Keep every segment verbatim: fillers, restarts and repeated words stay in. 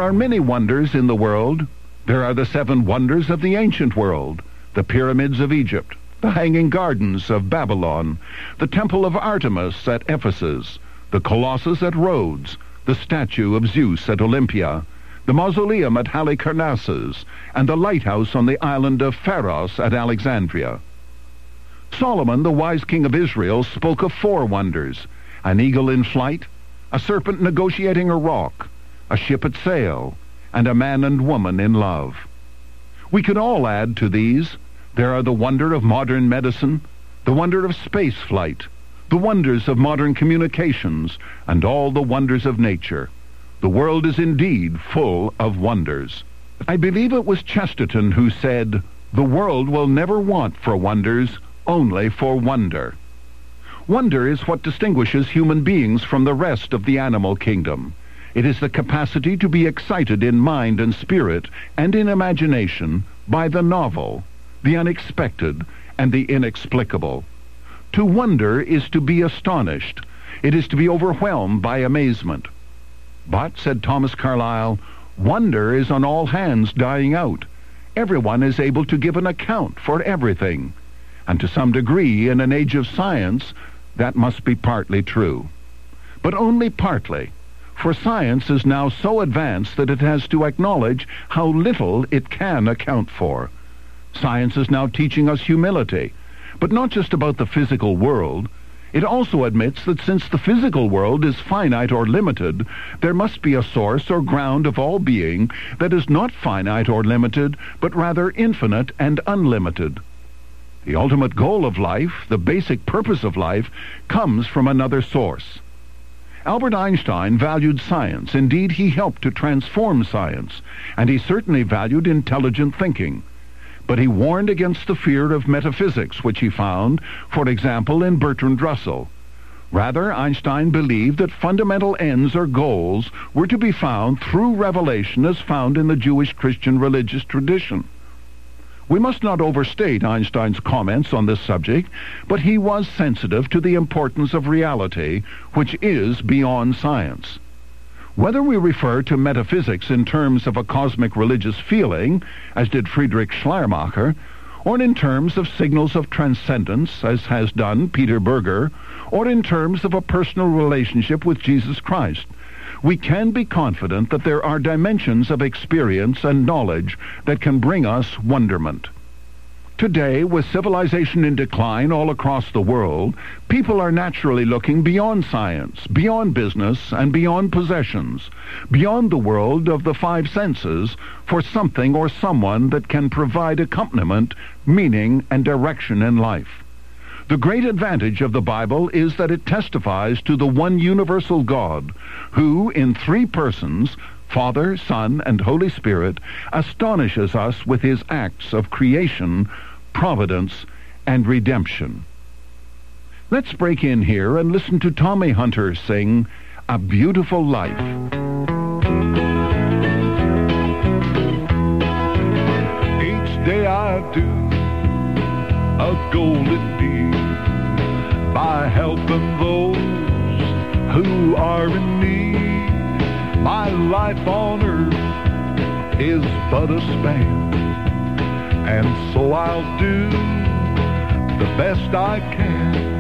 are many wonders in the world. There are the seven wonders of the ancient world, the pyramids of Egypt, the hanging gardens of Babylon, the temple of Artemis at Ephesus, the Colossus at Rhodes, the statue of Zeus at Olympia, the mausoleum at Halicarnassus, and the lighthouse on the island of Pharos at Alexandria. Solomon, the wise king of Israel, spoke of four wonders: an eagle in flight, a serpent negotiating a rock, a ship at sail, and a man and woman in love. We could all add to these. There are the wonder of modern medicine, the wonder of space flight, the wonders of modern communications, and all the wonders of nature. The world is indeed full of wonders. I believe it was Chesterton who said, "The world will never want for wonders, only for wonder." Wonder is what distinguishes human beings from the rest of the animal kingdom. It is the capacity to be excited in mind and spirit and in imagination by the novel, the unexpected, and the inexplicable. To wonder is to be astonished. It is to be overwhelmed by amazement. But, said Thomas Carlyle, wonder is on all hands dying out. Everyone is able to give an account for everything. And to some degree, in an age of science, that must be partly true. But only partly. For science is now so advanced that it has to acknowledge how little it can account for. Science is now teaching us humility, but not just about the physical world. It also admits that since the physical world is finite or limited, there must be a source or ground of all being that is not finite or limited, but rather infinite and unlimited. The ultimate goal of life, the basic purpose of life, comes from another source. Albert Einstein valued science. Indeed, he helped to transform science, and he certainly valued intelligent thinking. But he warned against the fear of metaphysics, which he found, for example, in Bertrand Russell. Rather, Einstein believed that fundamental ends or goals were to be found through revelation as found in the Jewish Christian religious tradition. We must not overstate Einstein's comments on this subject, but he was sensitive to the importance of reality, which is beyond science. Whether we refer to metaphysics in terms of a cosmic religious feeling, as did Friedrich Schleiermacher, or in terms of signals of transcendence, as has done Peter Berger, or in terms of a personal relationship with Jesus Christ, we can be confident that there are dimensions of experience and knowledge that can bring us wonderment. Today, with civilization in decline all across the world, people are naturally looking beyond science, beyond business, and beyond possessions, beyond the world of the five senses, for something or someone that can provide accompaniment, meaning, and direction in life. The great advantage of the Bible is that it testifies to the one universal God, who, in three persons, Father, Son, and Holy Spirit, astonishes us with his acts of creation, providence, and redemption. Let's break in here and listen to Tommy Hunter sing A Beautiful Life. Each day I do a golden deed by helping those who are in need. My life on earth is but a span, and so I'll do the best I can.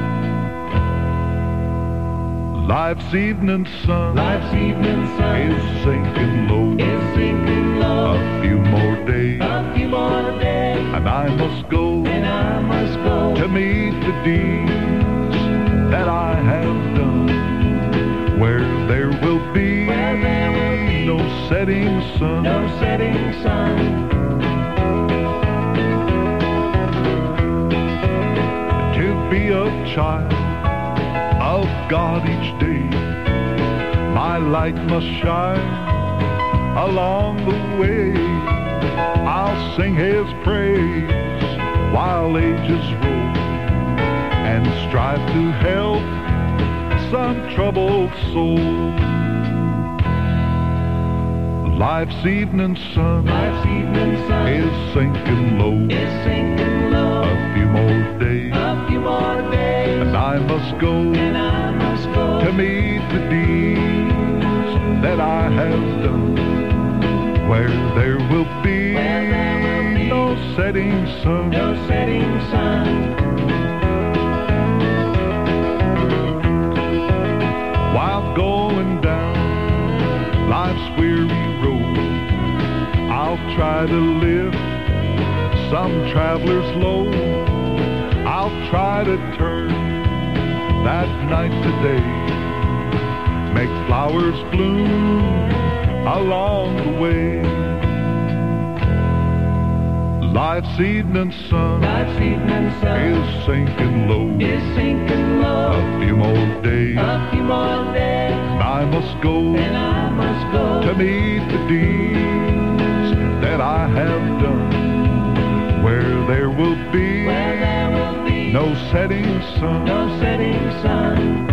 Life's evening sun, Life's evening sun is sinking low. is sinking low. A few more days, A few more days, and I must go and I must go to meet the deeds that I have done, where there will be, Where there will be no setting sun. no setting sun. To be a child of God each day, my light must shine along the way. I'll sing his praise while ages roll, and strive to help some troubled soul. Life's evening sun Life's evening sun is sinking low. is sinking low. A few more days, A few more days, and I must go and I must go to meet the deeds that I have done, where there will be, where there will be no setting sun. no setting sun. While going down life's weary road, I'll try to lift some traveler's load. I'll try to turn that night to day, make flowers bloom along the way. Life's evening sun Life's evening sun is sinking low. is sinking low. A few more days, A few more days, and I must go and I must go to meet the deeds that I have done, where there will be where there will be no setting sun. no setting sun.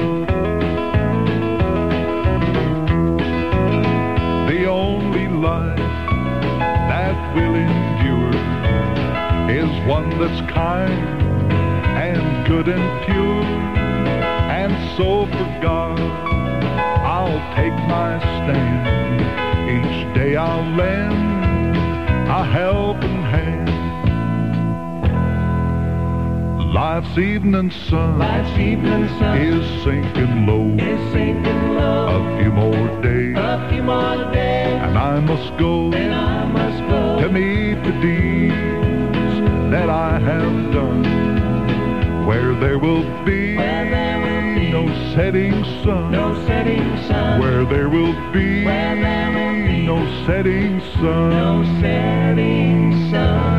The only life that will endure is one that's kind and good and pure. And so for God I'll take my stand. Each day I'll lend a helping hand. Life's evening sun Life's evening sun is sinking low. is sinking low. A few more days, A few more days, and I must go and I must go to meet the deeds that I have done, where there will be Where there will be no setting sun. no setting sun. Where there will be Where there will be no setting sun. no setting sun.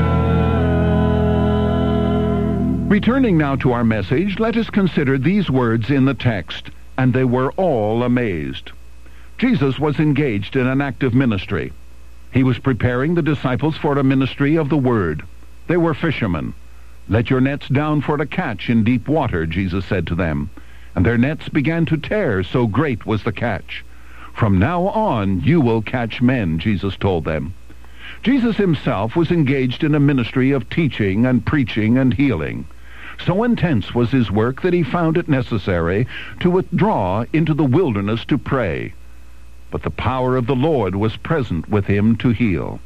Returning now to our message, let us consider these words in the text, and they were all amazed. Jesus was engaged in an active ministry. He was preparing the disciples for a ministry of the Word. They were fishermen. "Let your nets down for a catch in deep water," Jesus said to them. And their nets began to tear, so great was the catch. "From now on you will catch men," Jesus told them. Jesus himself was engaged in a ministry of teaching and preaching and healing. So intense was his work that he found it necessary to withdraw into the wilderness to pray. But the power of the Lord was present with him to heal.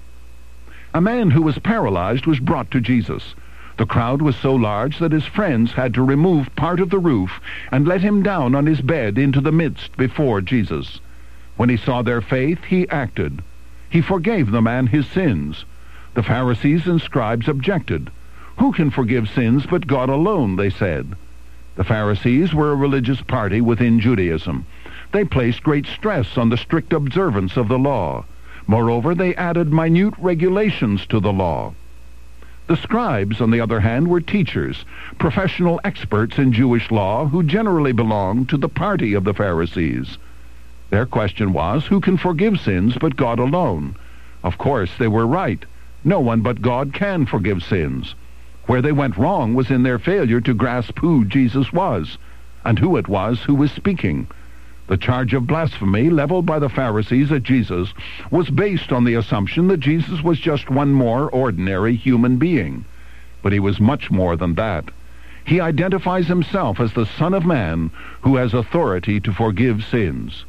A man who was paralyzed was brought to Jesus. The crowd was so large that his friends had to remove part of the roof and let him down on his bed into the midst before Jesus. When he saw their faith, he acted. He forgave the man his sins. The Pharisees and scribes objected. "Who can forgive sins but God alone?" they said. The Pharisees were a religious party within Judaism. They placed great stress on the strict observance of the law. Moreover, they added minute regulations to the law. The scribes, on the other hand, were teachers, professional experts in Jewish law who generally belonged to the party of the Pharisees. Their question was, who can forgive sins but God alone? Of course, they were right. No one but God can forgive sins. Where they went wrong was in their failure to grasp who Jesus was, and who it was who was speaking. The charge of blasphemy leveled by the Pharisees at Jesus was based on the assumption that Jesus was just one more ordinary human being. But he was much more than that. He identifies himself as the Son of Man who has authority to forgive sins.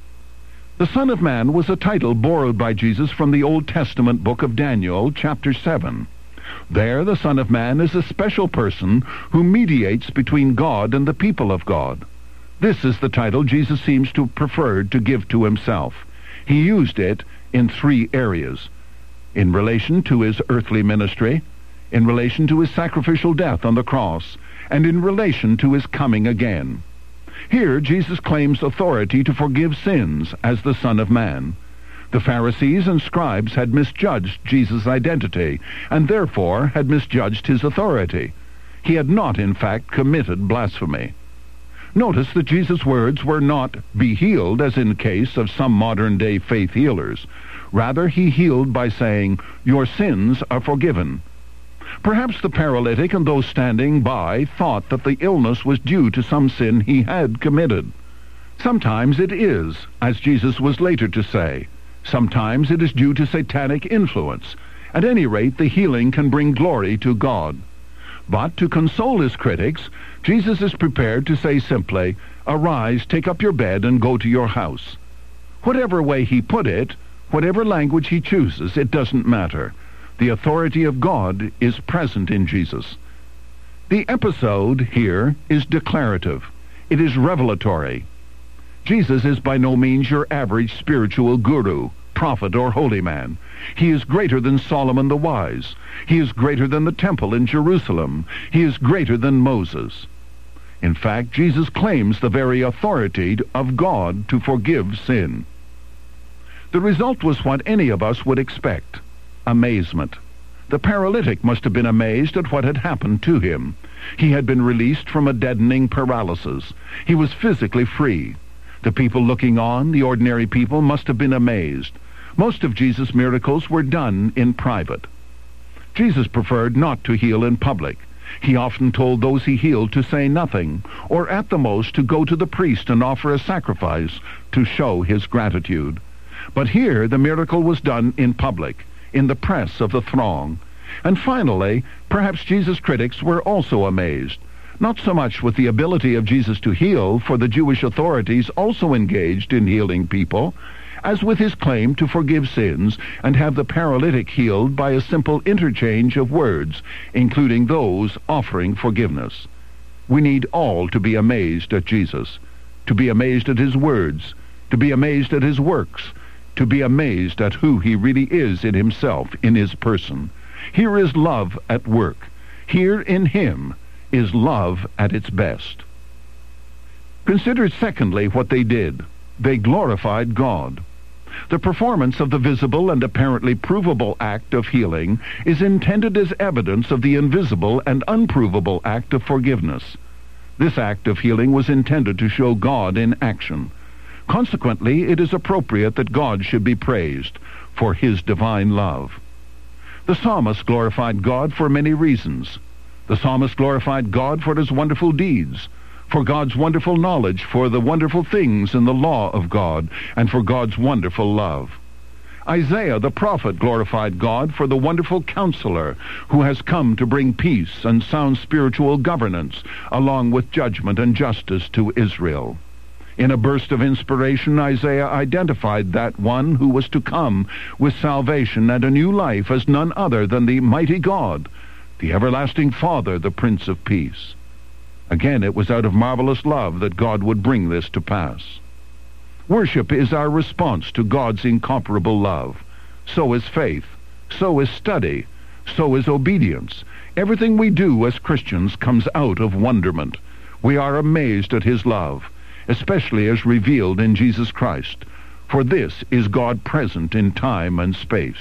The Son of Man was a title borrowed by Jesus from the Old Testament book of Daniel, chapter seven. There, the Son of Man is a special person who mediates between God and the people of God. This is the title Jesus seems to have preferred to give to himself. He used it in three areas: in relation to his earthly ministry, in relation to his sacrificial death on the cross, and in relation to his coming again. Here, Jesus claims authority to forgive sins as the Son of Man. The Pharisees and scribes had misjudged Jesus' identity, and therefore had misjudged his authority. He had not, in fact, committed blasphemy. Notice that Jesus' words were not, "be healed," as in the case of some modern-day faith healers. Rather, he healed by saying, "your sins are forgiven." Perhaps the paralytic and those standing by thought that the illness was due to some sin he had committed. Sometimes it is, as Jesus was later to say. Sometimes it is due to satanic influence. At any rate, the healing can bring glory to God. But to console his critics, Jesus is prepared to say simply, "Arise, take up your bed, and go to your house." Whatever way he put it, Whatever language he chooses, it doesn't matter. The authority of God is present in Jesus. The episode here is declarative. It is revelatory. Jesus is by no means your average spiritual guru, prophet, or holy man. He is greater than Solomon the Wise. He is greater than the temple in Jerusalem. He is greater than Moses. In fact, Jesus claims the very authority of God to forgive sin. The result was what any of us would expect: amazement. The paralytic must have been amazed at what had happened to him. He had been released from a deadening paralysis. He was physically free. The people looking on, the ordinary people, must have been amazed. Most of Jesus' miracles were done in private. Jesus preferred not to heal in public. He often told those he healed to say nothing, or at the most to go to the priest and offer a sacrifice to show his gratitude. But here the miracle was done in public, in the press of the throng. And finally, perhaps Jesus' critics were also amazed, not so much with the ability of Jesus to heal, for the Jewish authorities also engaged in healing people, as with his claim to forgive sins and have the paralytic healed by a simple interchange of words, including those offering forgiveness. We need all to be amazed at Jesus, to be amazed at his words, to be amazed at his works, to be amazed at who he really is in himself, in his person. Here is love at work. Here in him is love at its best. Consider secondly what they did. They glorified God. The performance of the visible and apparently provable act of healing is intended as evidence of the invisible and unprovable act of forgiveness. This act of healing was intended to show God in action. Consequently, it is appropriate that God should be praised for his divine love. The psalmist glorified God for many reasons. The psalmist glorified God for his wonderful deeds, for God's wonderful knowledge, for the wonderful things in the law of God, and for God's wonderful love. Isaiah the prophet glorified God for the wonderful counselor who has come to bring peace and sound spiritual governance, along with judgment and justice to Israel. In a burst of inspiration, Isaiah identified that one who was to come with salvation and a new life as none other than the mighty God, the everlasting Father, the Prince of Peace. Again, it was out of marvelous love that God would bring this to pass. Worship is our response to God's incomparable love. So is faith. So is study. So is obedience. Everything we do as Christians comes out of wonderment. We are amazed at his love, especially as revealed in Jesus Christ, for this is God present in time and space.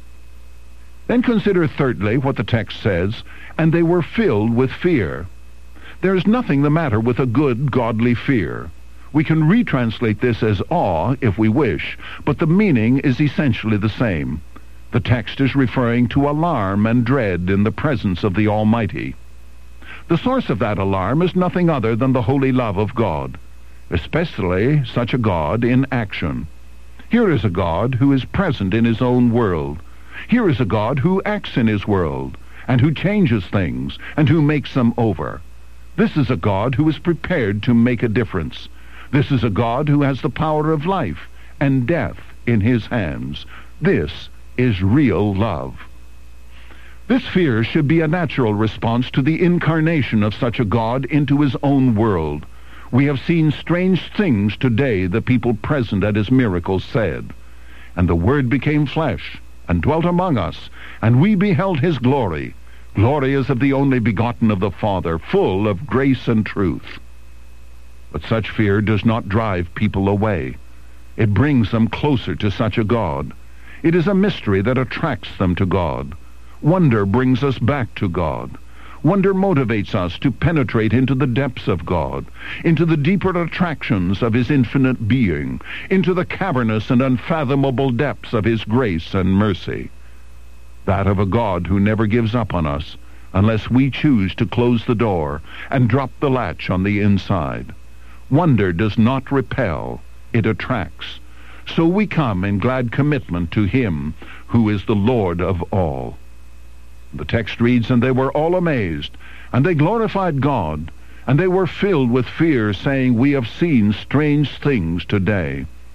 Then consider thirdly what the text says, and they were filled with fear. There is nothing the matter with a good, godly fear. We can retranslate this as awe if we wish, but the meaning is essentially the same. The text is referring to alarm and dread in the presence of the Almighty. The source of that alarm is nothing other than the holy love of God, especially such a God in action. Here is a God who is present in his own world. Here is a God who acts in his world, and who changes things, and who makes them over. This is a God who is prepared to make a difference. This is a God who has the power of life and death in his hands. This is real love. This fear should be a natural response to the incarnation of such a God into his own world. We have seen strange things today, the people present at his miracles said. And the Word became flesh, and dwelt among us, and we beheld his glory. Glory as of the only begotten of the Father, full of grace and truth. But such fear does not drive people away. It brings them closer to such a God. It is a mystery that attracts them to God. Wonder brings us back to God. Wonder motivates us to penetrate into the depths of God, into the deeper attractions of his infinite being, into the cavernous and unfathomable depths of his grace and mercy. That of a God who never gives up on us unless we choose to close the door and drop the latch on the inside. Wonder does not repel, it attracts. So we come in glad commitment to him who is the Lord of all. The text reads, and they were all amazed, and they glorified God, and they were filled with fear, saying, we have seen strange things today.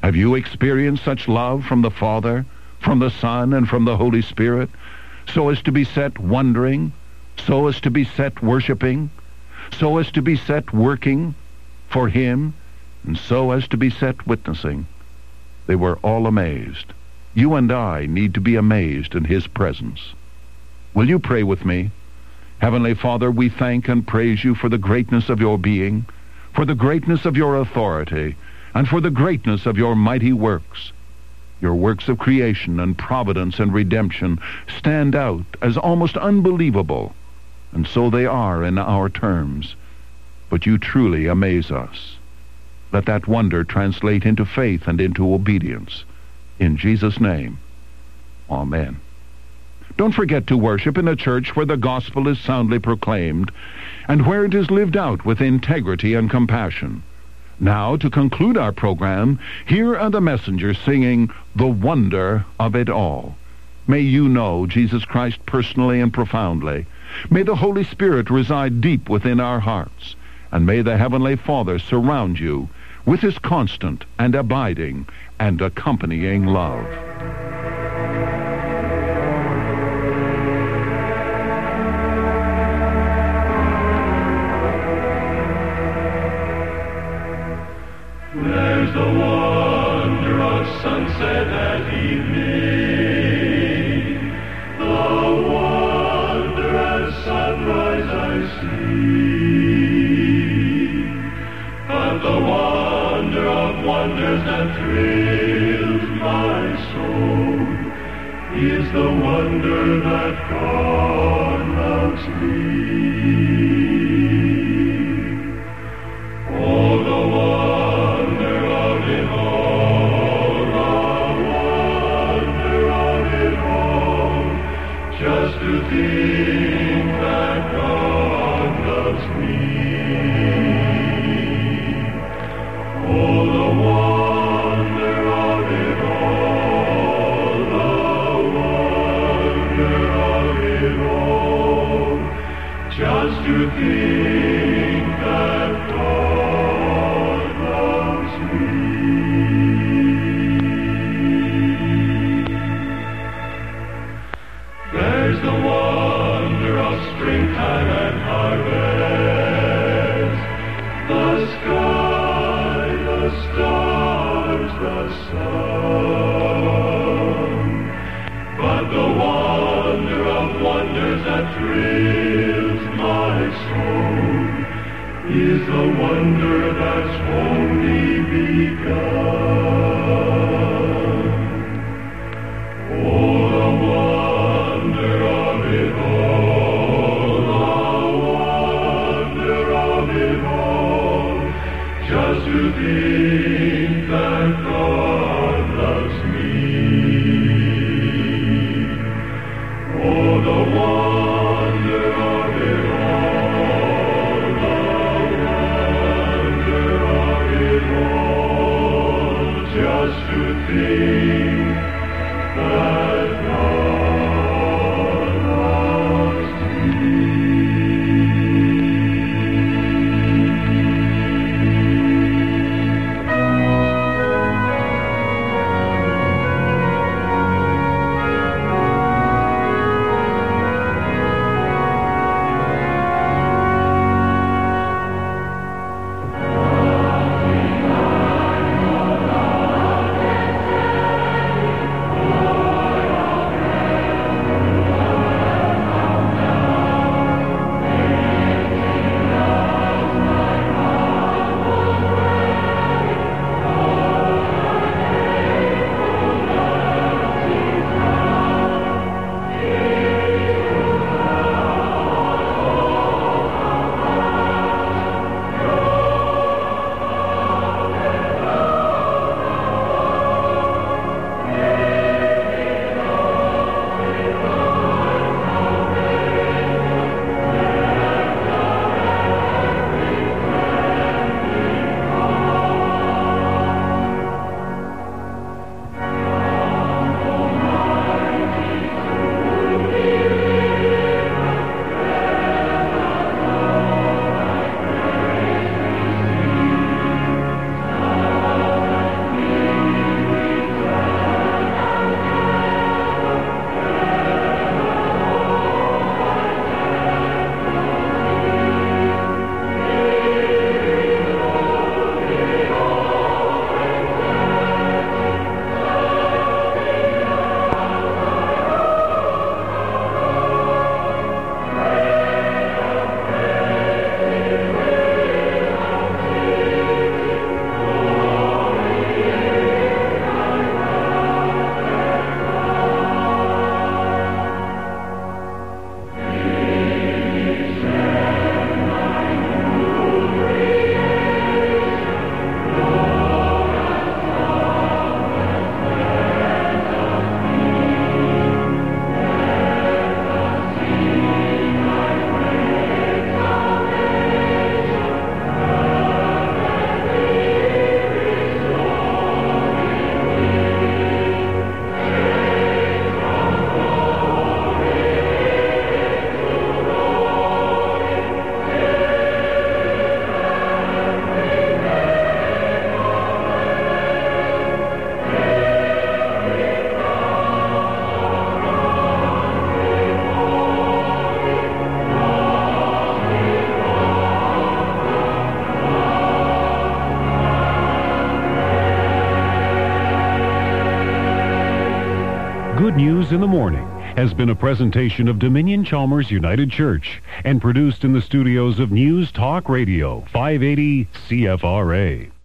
Have you experienced such love from the Father, from the Son, and from the Holy Spirit, so as to be set wondering, so as to be set worshiping, so as to be set working for Him, and so as to be set witnessing? They were all amazed. You and I need to be amazed in His presence. Will you pray with me? Heavenly Father, we thank and praise You for the greatness of Your being, for the greatness of Your authority, and for the greatness of Your mighty works. Your works of creation and providence and redemption stand out as almost unbelievable, and so they are in our terms. But You truly amaze us. Let that wonder translate into faith and into obedience. In Jesus' name, amen. Don't forget to worship in a church where the gospel is soundly proclaimed and where it is lived out with integrity and compassion. Now, to conclude our program, here are the messengers singing The Wonder of It All. May you know Jesus Christ personally and profoundly. May the Holy Spirit reside deep within our hearts. And may the Heavenly Father surround you with His constant and abiding and accompanying love. There's the wonder of sunset at evening, the wonder at sunrise I see, but the wonder of wonders that thrills my soul is the wonder that God loves me. Oh, the wonder of it all, the wonder of it all, just to think that God loves me. Oh, the wonder of it all, the wonder of it all, just to think that God loves me. There's the wonder of springtime and harvest, the sky, the stars, the sun, but the wonder of wonders that thrills my soul is the wonder that's only begun. Oh, the wonder of it all, the wonder of it all, just to think that God loves me. Oh, the wonder of it all, the wonder of it all, just to think that God loves me. in the Morning has been a presentation of Dominion Chalmers United Church and produced in the studios of News Talk Radio, five eighty C F R A.